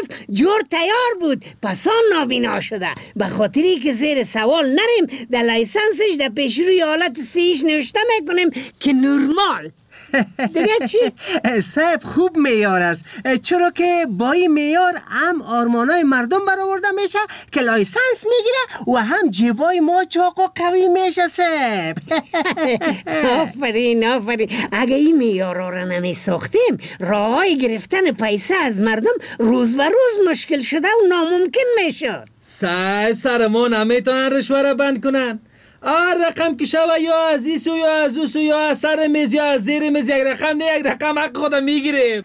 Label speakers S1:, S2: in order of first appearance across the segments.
S1: گرفت جور تیار بود، پس آن نابینا شده. به خاطری که زیر سوال نریم در لایسنسش در پیش روی حالت سیش نوشته میکنیم که نورمال. دیگه چی؟
S2: صاحب خوب معیار است، چرا که با این معیار هم آرمانای مردم برآورده میشه که لایسنس میگیره و هم جیبای ما چاق و قوی میشه صاحب.
S1: آفرین آفرین. اگه این معیارا رو نمیساختیم راههای گرفتن پیسه از مردم روز به روز مشکل شده و ناممکن میشد.
S3: صاحب سر ما نمیتونن رشوه را بند کنن. رقم که شوه یا از ایسو یا از اوسو یا از سر میز یا از زیر میز یک رقم نه یک رقم حق خودم میگیریم.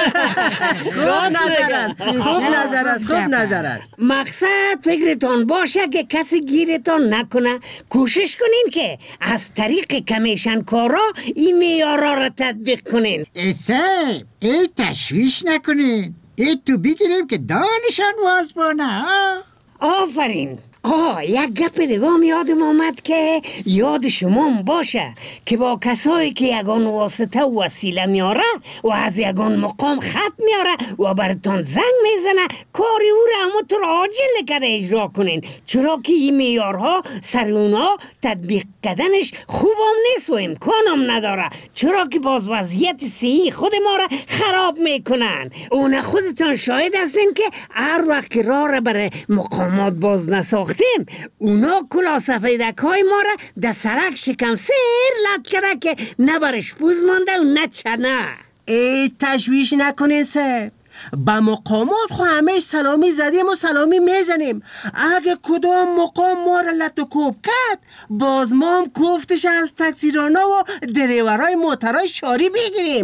S2: خوب نظر است.
S1: مقصد فکرتان باشه که کسی گیرتان نکنه. کوشش کنین که از طریق کمیشن کارا این معیارا را تطبیق کنین.
S4: صاحب ای تشویش نکنین، ای تو بگیریم که دانشان وازبانه.
S1: آفرین. یک گپ دیگه یادم آمد که یاد شما باشه که با کسایی که یگان واسطه و وسیله میاره و از یگان مقام خط میاره و براتون زنگ میزنه کاری او را همونطور عاجل کده اجرا کنین، چرا که این معیارها سر اونا تطبیق کردنش خوبم نیست و امکانم نداره، چرا که باز وضعیت صحی خود ما را خراب میکنن. اون خودتان شاهد هستین که هر وقت راه را برای مقامات باز نساختیم اونا کلا سفیدک های ما را در سرک شکم سیر لد کرده که نه برش پوز مانده و نه چنه.
S2: ای تشویش نکنین صاحب، با مقامات خو همه سلامی زدیم و سلامی میزنیم. اگه کدام مقام ما را لط و کوب کرد باز ما هم کوفتش از تکسیرانا و دریورای موترای شاری بگیریم.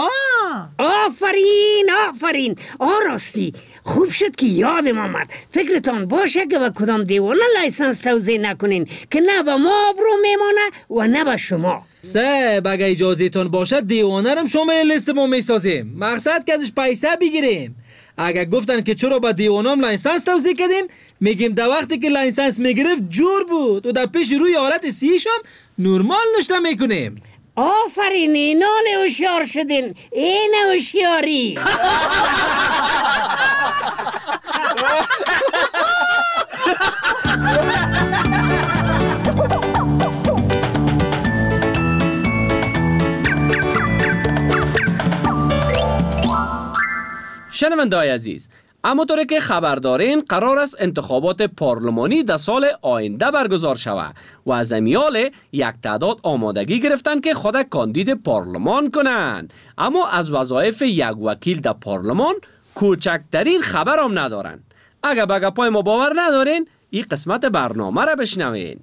S1: آفرین. راستی خوب شد که یادم آمد. فکرتان باشه که با کدام دیوانه لایسنس توزیع نکنین که نه با ما آبرو میمانه و نه با شما.
S3: صاحب اگه اجازه تون باشه دیوانه رم شما لیست ما میسازیم، مقصد که ازش پیسه بگیریم. اگه گفتن که چرا با دیوانم لایسنس توزیع کردین میگیم در وقتی که لایسنس میگرفت جور بود و در پیش روی حالت سیش هم نورمال نشته میکنیم.
S1: آفرین، اینال هوشیار شدین. این هوشیاری.
S5: شنونده‌های عزیز، همونطور که خبر دارین قرار است انتخابات پارلمانی در سال آینده برگزار شود و از امیال یک تعداد آمادگی گرفتن که خود کاندید پارلمان کنن، اما از وظایف یک وکیل در پارلمان کوچکترین خبر هم ندارن. اگر به گپای ما باور ندارین این قسمت برنامه را بشنوین.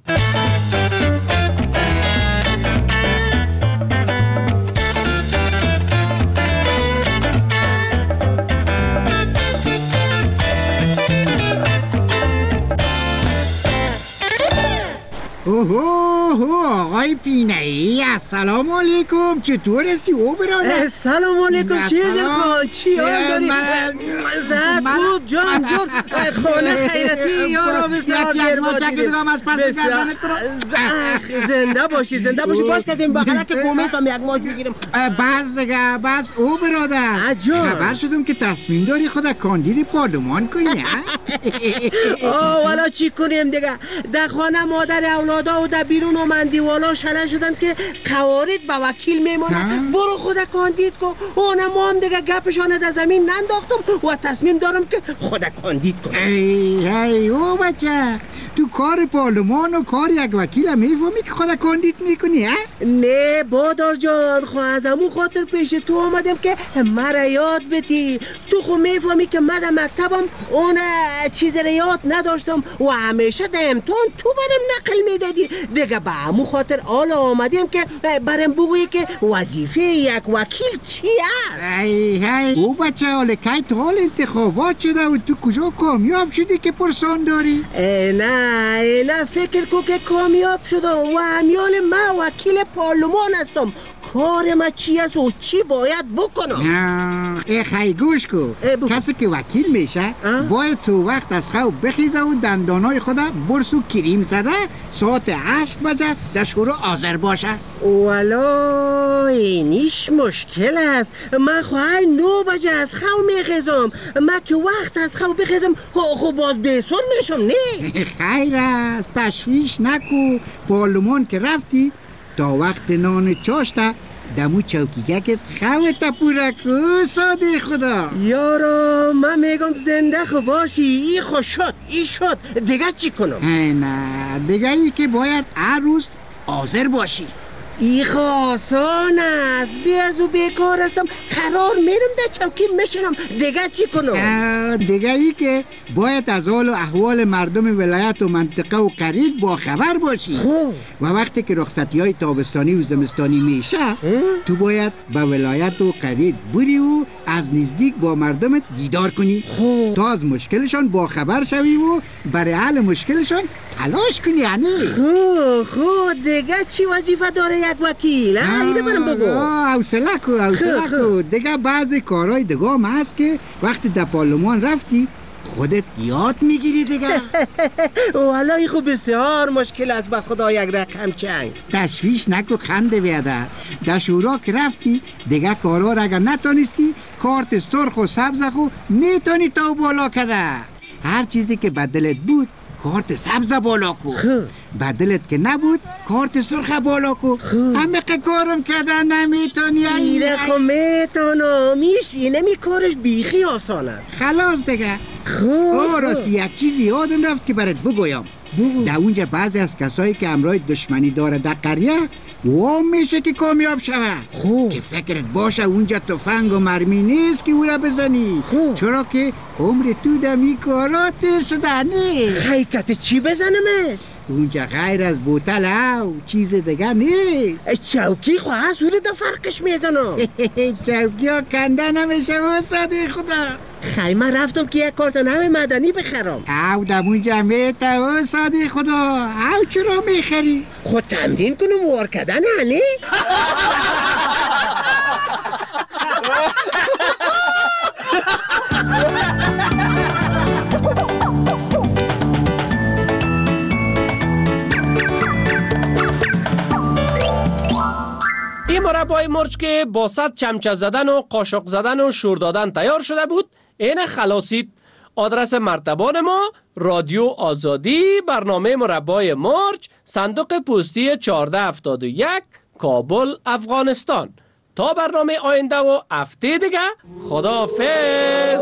S4: آقای پینایی، السلام علیکم. چطور هستی او برادر؟
S2: سلام علیکم. چی دلخواه؟ چی حال داری؟ زد خوب جان خانه خیرتی یارو بسیار زنده باشی باش که از این بخلا که کومیت هم یک ماج بگیرم.
S4: بس او برادر خبر شدم که تصمیم داری خود کاندید پارلمان کنی.
S2: والا چی کنیم دیگه، در خانه مادر اولادا و در بیرون و مندیوالا شلن شدن که قوارید با وکیل میمانه. برو خود کاندید کن. اونم ما هم دیگه گپشانه در زمین ننداختم و تصمیم دارم که خود کاندید کنم.
S4: ای او بچه، تو کار پارلمان و کار یک وکیل هم میفهمی که خود کاندید میکنی؟
S2: نه بادار جان، از همون خاطر پیش تو آمدم که مرا یاد بدی. تو خو میفهمی که من در مکتبم اون چیز را یاد نداشتم و همیشه در امتحان تو برم نقل میدادی. دیگه به همون خاطر آلا آمدیم که برم بگویی که وظیفه یک وکیل چی است.
S4: ای او بچه حاله که تا حال انتخابات شده و تو کجا کامیاب شدی که پرسان داری؟
S2: نه فکر کن که کامیاب شدم و همیال من وکیل پارلمان هستم. کار ما چی است و چی باید بکنم.
S4: ای خیلی گوش کو. کسی که وکیل میشه باید سو وقت از خواب بخیزه و دندانای خود برس و کریم زده ساعت 8 بجه در شروع حاضر باشه.
S2: والا اینیش مشکل است. من خواهی 9 بجه از خواب میخیزم. من که وقت از خواب بخیزم خب باز بیسون میشم نه.
S4: خیر است، تشویش نکو. پارلمان که رفتی تا وقت نان چاشته دمو چوکیگه که خواه پورا کو. ساده خدا
S2: یارا من میگم زنده خو باشی. ای خو شد ای شد دیگه چی کنم؟
S4: نه دیگه ای که باید هر روز حاضر باشی.
S2: ای خو آسان است. بیازو بیکار هستم قرار میرم در چوکی میشنم دیگه چی کنم؟
S4: دیگه ای که باید از حال و احوال مردم ولایت و منطقه و قریب با خبر باشی. و وقتی که رخصتی های تابستانی و زمستانی میشه تو باید به ولایت و قریب بری و از نزدیک با مردمت دیدار کنی تا از مشکلشان با خبر شوی و برای حل مشکلشان تلاش کنی. یعنی
S2: دیگه چی وظیفه داره یک وکیل؟ اینو برم بگو.
S4: حوصله کو. دیگه بعضی کارهای دیگه هم هست که وقتی در پارلمان رفتی خودت یاد میگیری دیگه.
S2: والا این خب بسیار مشکل است به خدا یک رقم چنگ.
S4: تشویش نکو خنده بیادر. در شورا که رفتی دیگه کارها را اگر نتانستی کارت سرخ و سبز خو میتونی تا بالا کده. هر چیزی که بدلت بود کارت سبز بالا کو. بدلت که نبود کارت سرخ بالا کو. همه کارم کردن نمیتونی.
S2: ایره خو میتونم. اینه می کارش بیخی آسان است.
S4: خلاص دیگه. راستی یک چیزی یادم رفت که برات بگویم. در اونجا بعضی از کسایی که همراه دشمنی داره در قریه وام میشه که کامیاب شوه. که فکرت باشه اونجا تفنگ و مرمی نیست که او را بزنی. چرا که عمر تو دمی کارا تیر شده. نه
S2: حقیقت چی بزنمش؟
S4: اونجا غیر از بوتل او چیز دیگه نیست.
S2: چوکی خواه از اون دا فرقش میزنم.
S4: چوکی ها کنده نمیشه و ساده خدا.
S2: خیلی من رفتم که یک کارت نام مدنی بخرم.
S4: او دمونجا میته و ساده خدا. او چرا میخری؟
S2: خود تمرین کنم وار کردن هنی؟
S5: این مربای مرچ که با 100 چمچه زدن و قاشق زدن و شور دادن تیار شده بود این خلاصید. آدرس مرتبان ما رادیو آزادی، برنامه مربای مرچ، صندوق پستی 1471 کابل افغانستان. تا برنامه آینده و هفته دیگه خداحافظ.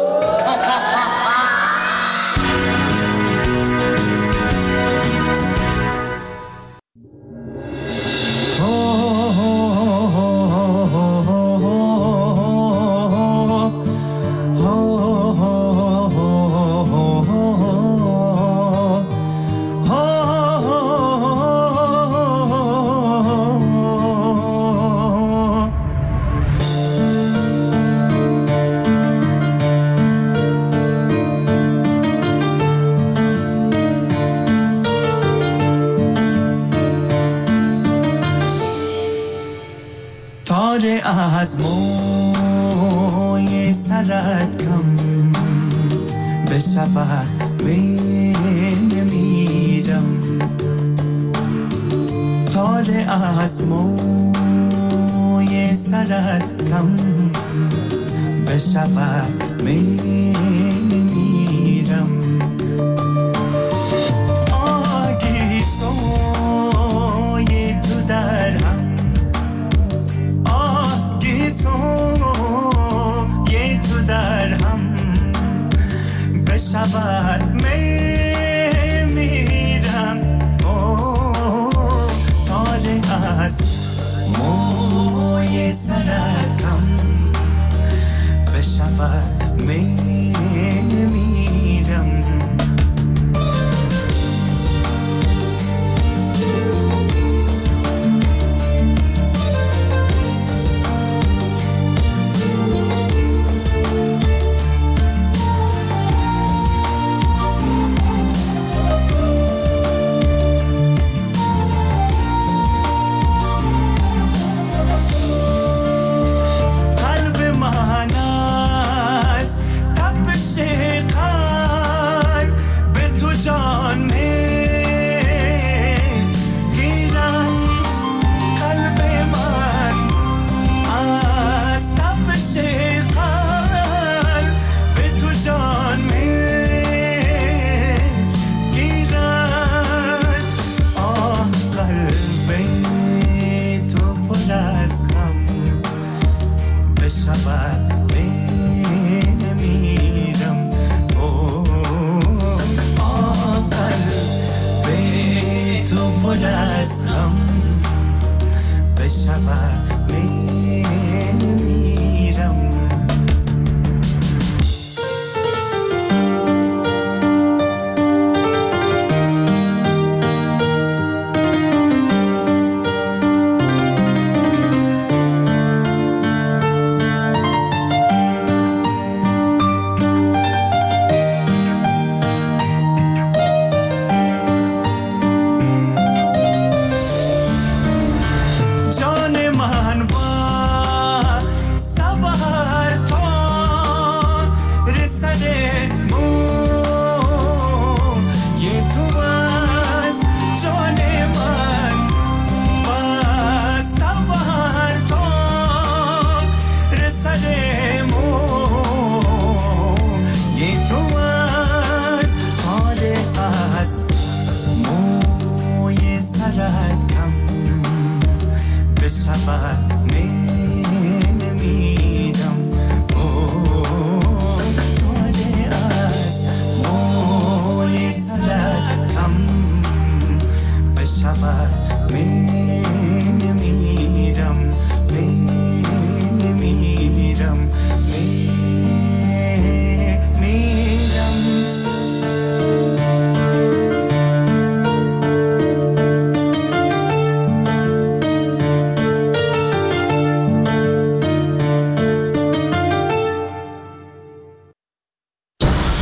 S6: از موی سرت کم بشود میمیرم. تار از موی سرت کم بشود میمیرم. آگی سوی تو در هم یه تو در هم بشود میمیرم. تاره از موی سرت کم بشود میمیرم. ये तो